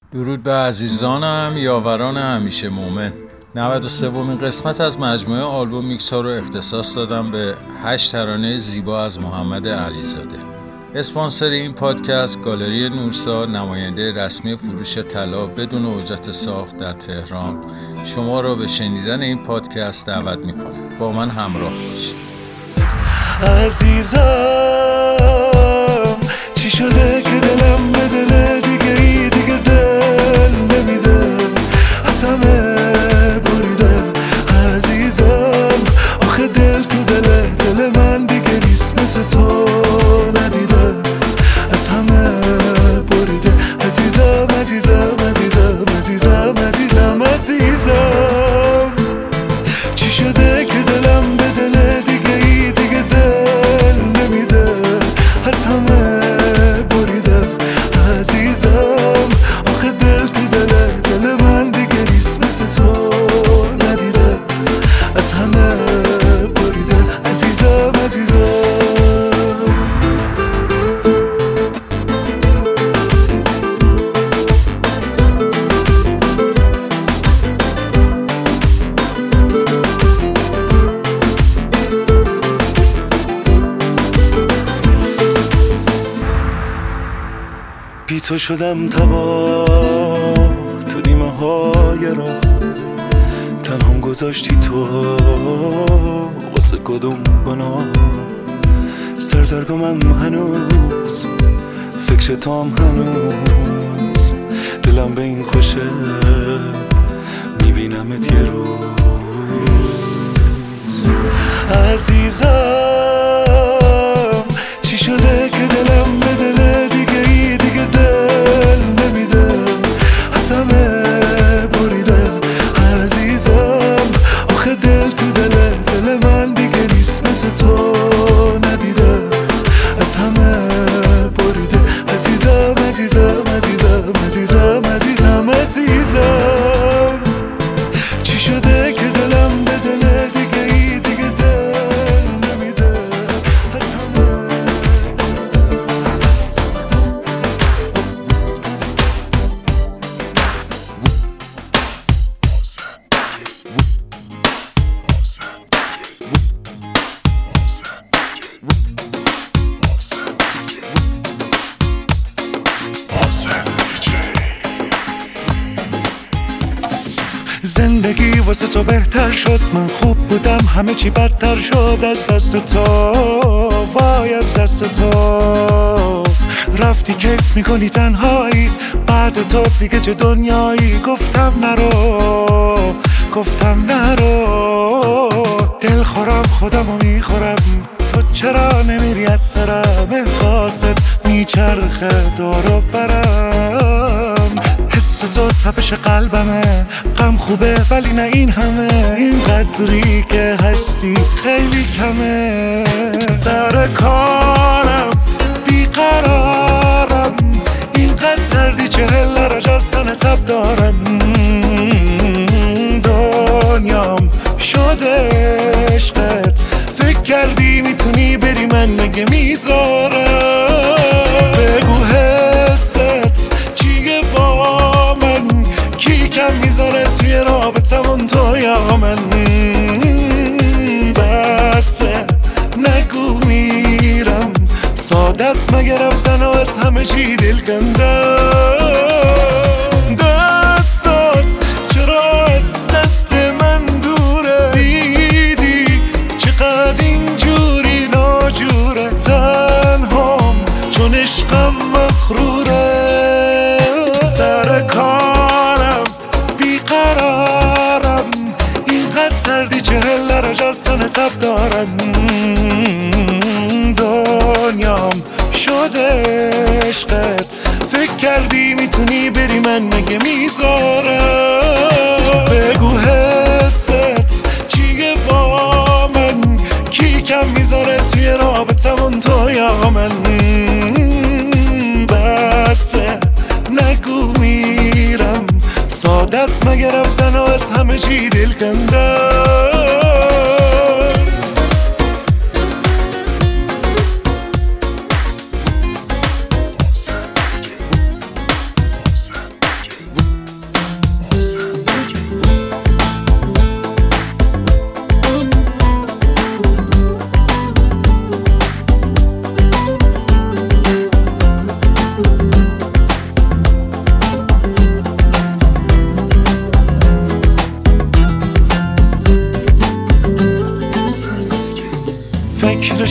درود به عزیزانم، یاوران همیشه مومن. 93مین قسمت از مجموعه آلبوم میکس ها رو اختصاص دادم به 8 ترانه زیبا از محمد علیزاده. اسپانسر این پادکست گالری نورسا، نماینده رسمی فروش طلا بدون اجرت ساخت در تهران، شما را به شنیدن این پادکست دعوت میکنه. با من همراه باشید. عزیزم چی شده که دلم به دل دیگه دل نمیده، از همه بریده. عزیزم آخه دل تو دل من دیگه نیست، مثل تو ندیده، از همه بریده. عزیزم عزیزم عزیزم عزیزم عزیزم عزیزم چی شده که دلم به دل دیگه دل نمیده، از همه بریده. عزیزم آخه دل تو دل من دیگه نیست، مثل تو ندیده، از همه بریده. عزیزم عزیزم بی تو شدم تباه تو نیمه های راه، تنهام گذاشتی تو واسه کدوم گناه. سردرگمم هنوز فکر تو هم هنوز، دلم به این خوشه میبینمت یه روز. عزیزم چی شده که دلم به دل دیگه دل نمیده، از همه بریده. عزیزم آخه دل تو دل من دیگه نیست، مثل تو ندیده، از همه بریده. عزیزم عزیزم عزیزم عزیزم عزیزم عزیزم چی شده که دلم به دل دیگه دل نمیده، از همه. زندگی واسه تو بهتر شد، من خوب بودم همه چی بدتر شد. از دست تو وای، از دست تو رفتی کیف میکنی تنهایی، بعد تو دیگه چه دنیایی. گفتم نرو دل خورم خودمو میخورم، تو چرا نمیری از سرم؟ احساست میچرخه دور و برم، حس تو تپش قلبمه. غم خوبه ولی نه این همه، این قدری که هستی خیلی کمه. سر کارم بیقرارم، اینقدر سردی 40 درجه از تن تب دارم. دنیام شده عشقت، فکر کردی میتونی بری من مگه میذارم؟ بگو حست چیه با من، کی کم میذاره توی رابطمون تو یا من؟ بسه نگو میرم، ساده است مگه رفتن و از همه چی دل کندم. دستات چرا از دست من دوره، دیدی چقدر اینجوری ناجوره. تنهام چون عشقم مغروره، سر کارم بیقرارم، اینقدر سردی 40 درجه از تن تب دارم. دنیام شده عشقت، فکر کردی میتونی بری من مگه میذارم؟ بگو حست چیه با من، کی کم میذاره توی رابطمون تو یا من؟ بسه نگو میرم، ساده است مگه رفتن و از همه چی دل کندم.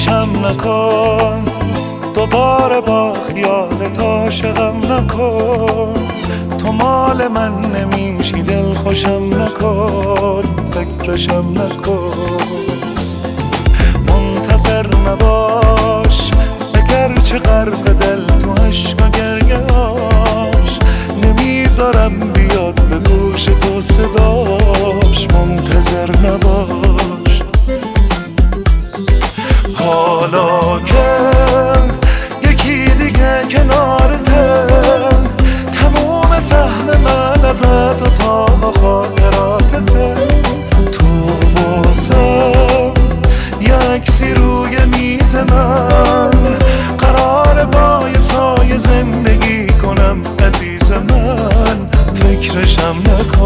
پیشم نکن، دوباره با خیالت عاشقم نکن. تو مال من نمیشی دل خوشم نکن، فکرشم نکن. منتظر نباش اگرچه غرق دل تو عشق و گریه‌اش، نمیذارم بیاد به گوش تو صداش. منتظر نباش. حالا که یکی دیگه کنارته، تموم سهم من ازت و تا خاطراتته. تو واسم یکسی روی میز من، قرار با یه سایه زندگی کنم عزیز من. فکرشم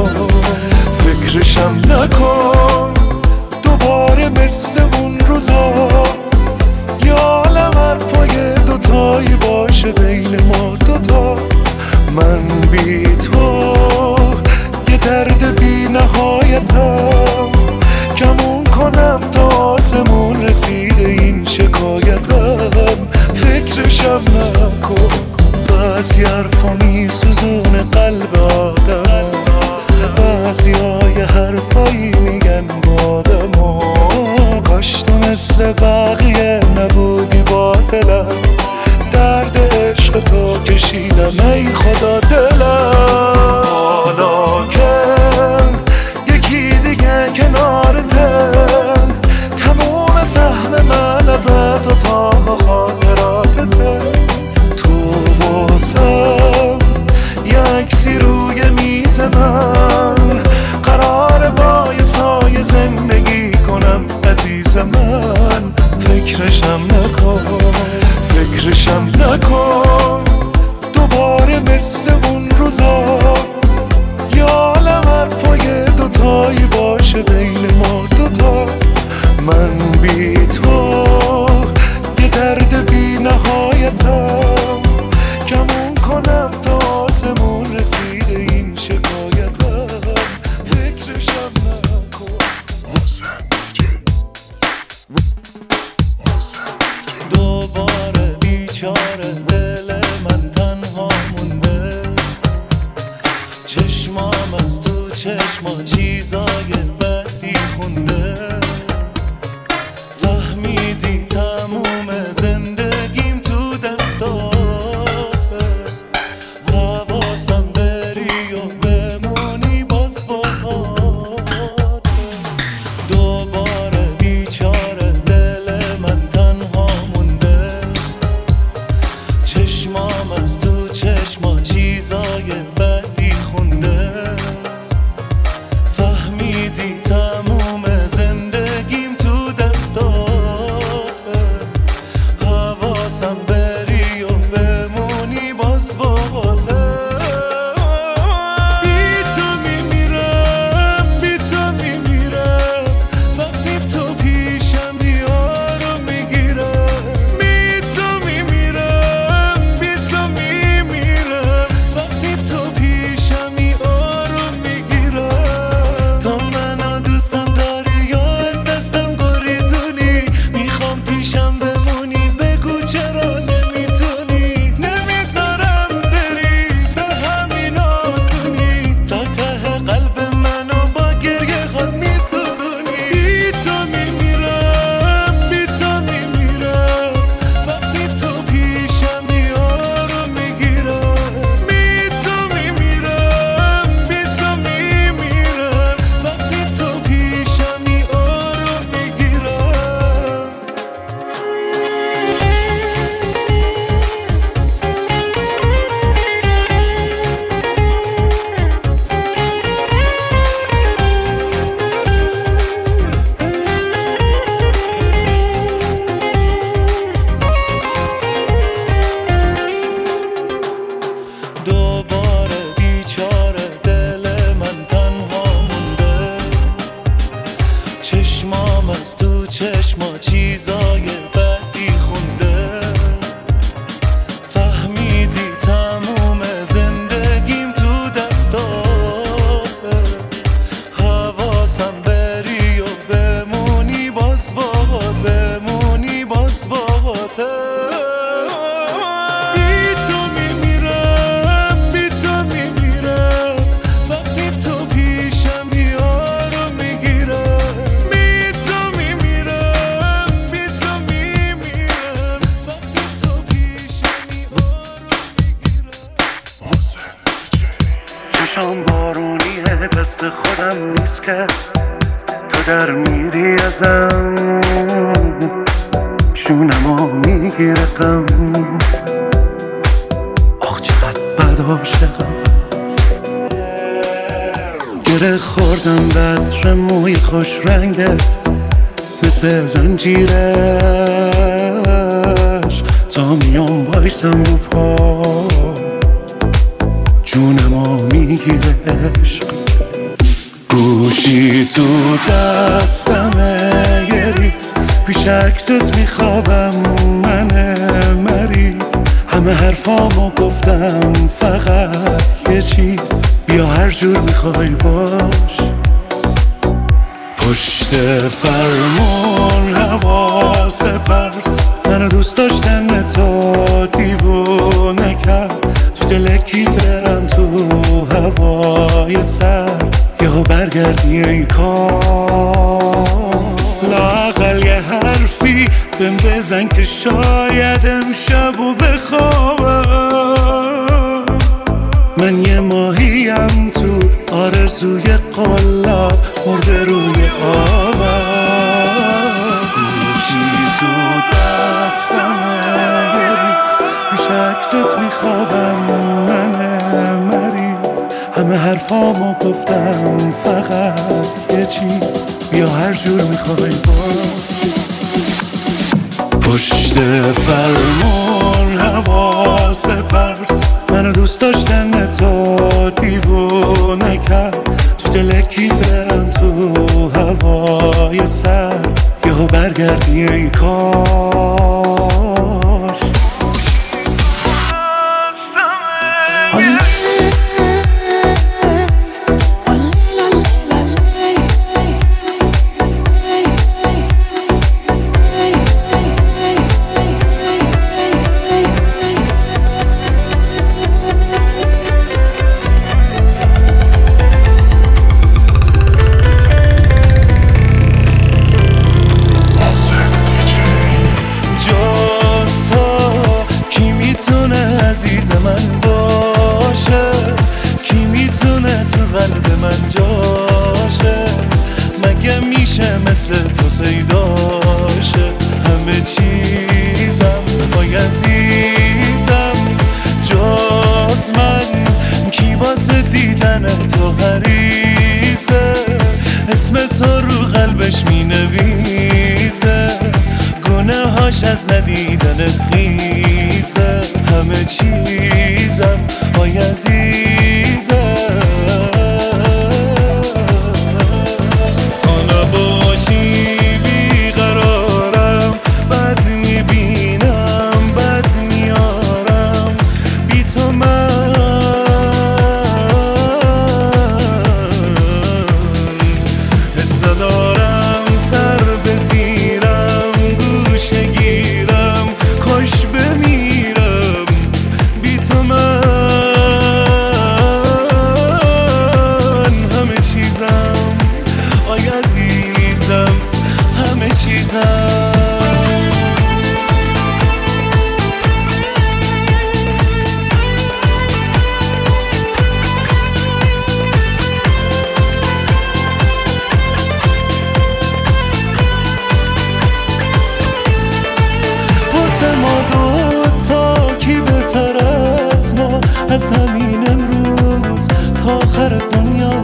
نکن دوباره مثل اون روزا. یه عالم حرفای دوتایی باشه بین ما دوتا. من بی تو یه درد بی نهایتم، کمون کنم تا آسمون رسیده این شکایتم. فکرشم نکن. بعضی حرفا میسوزونه قلب آدم، بعضی های حرفایی میگن بادم. کاش تو مثل بقیه نبودی با دلم، درد عشق تو کشیدم ای خدا دلم. حالا که یکی دیگه کنارته، تموم سهم من ازت و تا خاطراتته. تو واسم یکسی روی میز من، قرار با یه سایه زندگی کنم عزیز من. فکرشم نکن دوباره مثل اون روزا. یه عالم حرفای دوتایی باشه بین ما دوتا. من بی تو یه درد بی نهایتم، کمون کنم تا آسمون رسیده این شکایتم. فکرشم نکن. دوباره بیچاره دل من تنها مونده، چشمام از تو چشما چیزای بدی خونده. فهمیدی تموم زندگیم تو دستاته، حواسم بری و بمونی باز باهاته. دوباره بیچاره دل من تنها مونده، چشمام از تو چشما چیزای بدی خونده. فهمیدی تموم زندگیم تو دستاته، حواسم بری و بمونی باز باهاته. بی تو میمیرم وقتی تو پیشم دیارو میگیرم. بی تو میمیرم وقتی تو پیشم دیارو میگیرم. تو منو دوستم داری یا از دستم گریزونی؟ میخوام پیشم بمونی، بگو چرا نمیتونی؟ نمیذارم بری به همین آسونی، تا ته قلب منو با گریه خود میسوزونی. بی تو میمیرم وقتی تو پیشم دیارو میگیرم. بی تو میمیرم وقتی تو پیشم دیارو میگیرم. دوباره بیچاره دل من تنها مونده، چشمام از تو چشما چیزای بدی خونده. فهمیدی تموم زندگیم تو دستاته، حواسم بری و بمونی باز باهات، بمونی باز چشام بارونیه دست خودم نیست که تو در میری ازم شونمو میگیره غم آخ چقدر بد عاشقم گره خوردم بطر موی خوش رنگت مثل زنجیرش تا میام بایستم رو پا جونمو میگیره عشق گوشی تو دستمه یه ریز پیش عکست میخوابم من مریض همه حرفامو گفتم فقط یه چیز بیا هر جور میخوای باش پشت فرمون حواس پرت منو دوست داشتن تو دیوونه کرد تو دلکی برم تو هوای سرد یهو برگردی ای کار لااقل یه حرفی بهم بزن که شاید امشبو بخوابم من یه ماهیم تو آرزوی قلاب مرده روی آبم گوشی تو دستمه یه ریز پیش عکست میخوابم من مریض همه حرفامو گفتم فقط یه چیز بیا هر جور میخوای باش پشت فرمون حواس پرت منو دوست داشتن تو دیوونه کرد تو دلکی برم تو هوای سرد یهو برگردی ای کاش عزیز من باشه کی میتونه تو قلب من جاشه مگه میشه مثل تو پیداشه همه چیزم وای عزیزم جز من کی واسه دیدن تو حریصه اسم تو رو قلبش مینویسه گناهاش از ندیدنت خیزه همه چیزم وای عزیزم تو نباشی بیقرارم بد میبینم بد میارم بی تو من حس ندارم سر بزیرم گوشه گیرم کاش بمیرم بی تو من همه چیزم آی عزیزم همه چیزم از همین امروز تا آخر دنیا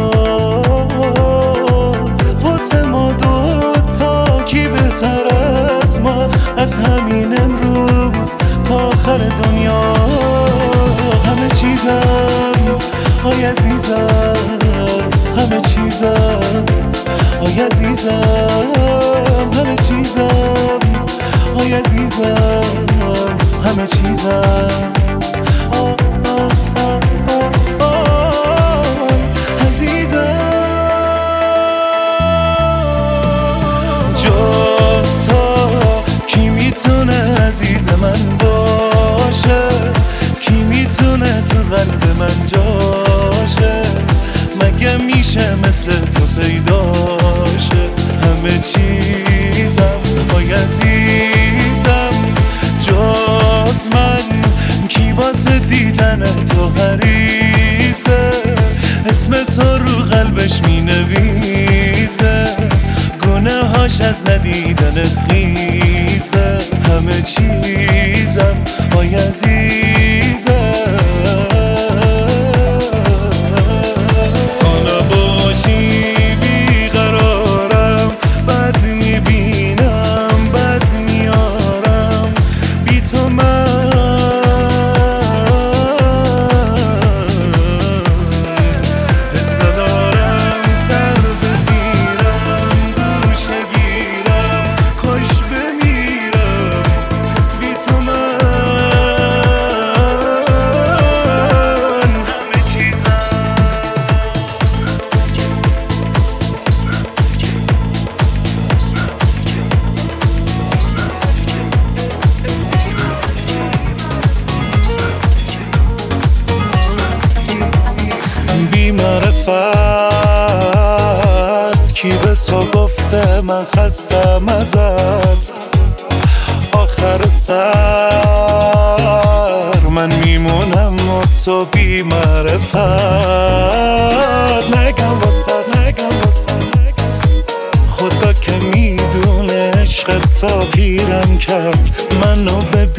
واسه ما دوتا کی بهتر از ما از همین امروز تا آخر دنیا همه چیزم آی عزیزم همه چیزم آی عزیزم همه چیزم آی عزیزم همه چیزم جز تو کی میتونه عزیز من باشه کی میتونه تو قلب من جاشه مگه میشه مثل تو پیداشه همه چیزم وای عزیزم جز من کی واسه دیدن تو حریصه میریزه، اسم تو رو قلبش مینویسه، گناهاش از ندیدنت خیزه، همه چیزم آی عزیزم. تو نباشی بیقرارم، بد میبینم بد میارم، بی تو من حس ندارم، سر بزیرم گوشه گیرم، کاش بمیرم بی تو من. همه چیزم بی معرفت کی به تو گفته من خستم ازت، آخر سر من میمونم و تو بی معرفت. نگم واسه خدا که میدونه عشق تو پیرم کرد، منو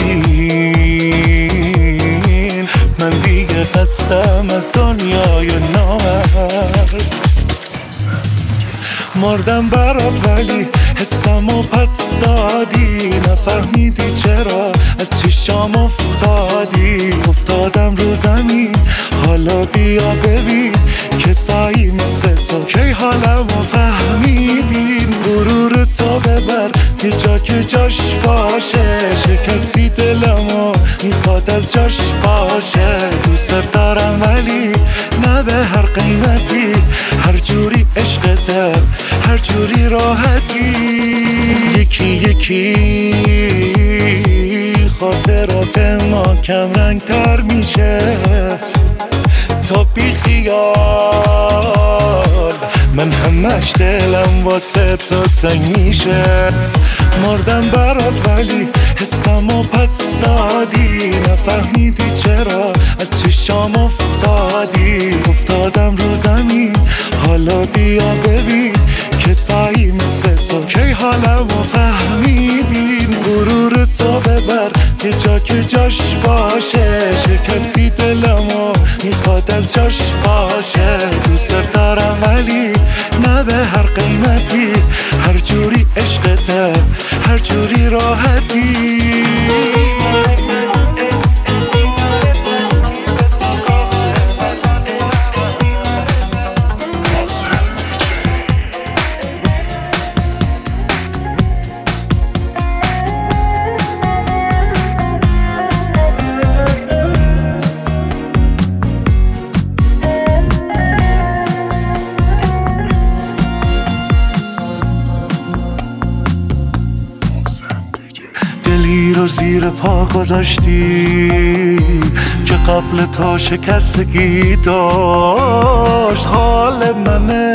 ببین من دیگه خستم از دنیای نامرد. مردم برات ولی حسمو پس دادی، نفهمیدی چرا از چشام افتادم رو زمین. حالا بیا ببین که سایی مثل تو کی حالمو فهمیدین. غرور تو ببر یه جا که جاش باشه، شکستی دلمو میخواد از جاش باشه. دوست دارم ولی نه به هر قیمتی، هر جوری عشقته هر جوری راحتی. یکی خاطرات ما کم رنگ تر میشه، تا بی خیال من همش دلم واسه تو تنگ میشه. مردم برات ولی حسمو پس دادی، نفهمیدی چرا از چشام افتادم رو زمین. حالا بیا ببین که سایی مثل تو کی حالمو فهمیدین. غرور تو ببر یه جا که جاش باشه، شکستی دلمو میخواد از جاش باشه. دوست دارم ولی نه به هر قیمتی، هر جوری عشقته هر جوری راحتی. دلی رو زیر پا گذاشتی که قبل تا شکستگی داشت. حال من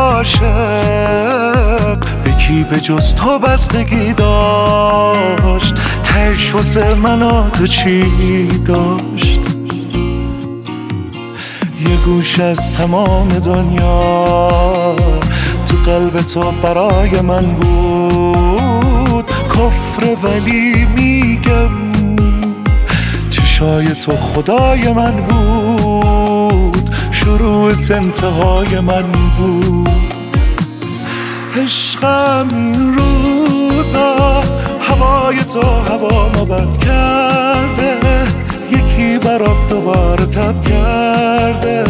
عاشق به کی به جز تو بستگی داشت. تهش واسه من و تو چی داشت؟ یه گوش از تمام دنیا تو قلب تو برای من بود. کفر ولی میگم چشای تو خدای من بود، شروعت انتهای من بود. عشقم این روزا هوای تو هوامو بد کرده، یکی برات دوباره تب کرده.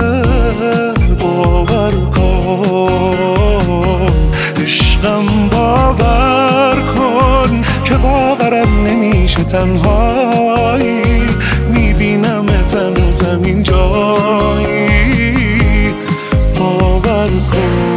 باور کن عشقم، باور کن که باورم نمیشه تنهایی میبینم تنو زمین جایی. باور کن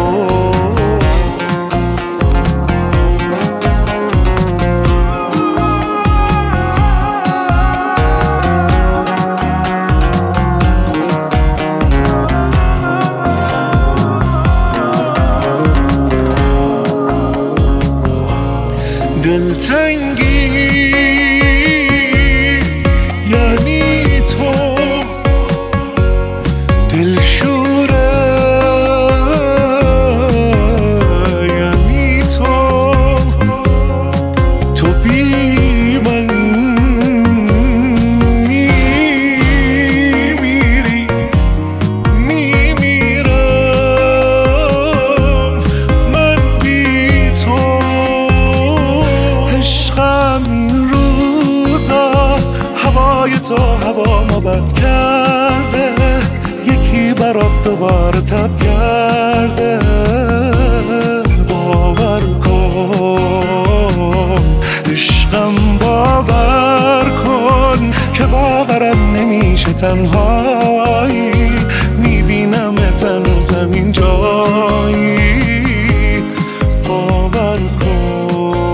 دلتنگی یعنی تو هوا ما بد کرده، یکی برات دوباره تب کرده. باور کن عشقم، باور کن که باورم نمیشه تنهایی، میبینمت هنوزم این جایی. باور کن.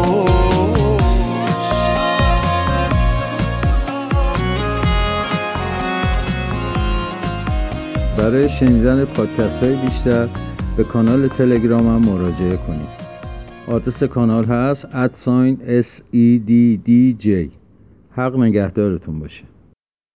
برای شنیدن پادکست های بیشتر به کانال تلگرامم مراجعه کنید. آدرس کانال هست @SEDDJ. حق نگهدارتون باشه.